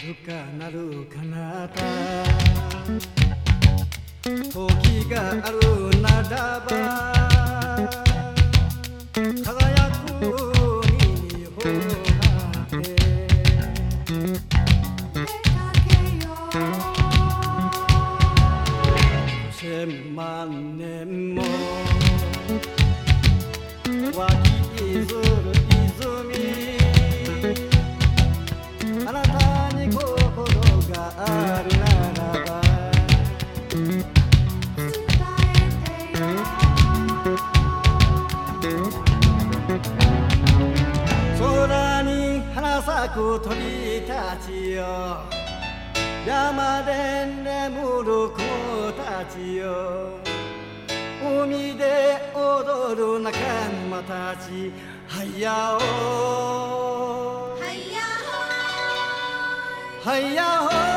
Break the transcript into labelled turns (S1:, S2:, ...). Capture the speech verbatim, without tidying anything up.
S1: るかなるかなた時があるならば輝くにほらへ
S2: 出かけよ
S1: う千万年も湧き出る泉あなたに心があるならば
S2: 伝えてよ
S1: 空に花咲く鳥たちよ山で眠る子たちよ海で踊る仲間たちはいやお
S2: はいや
S1: はいやお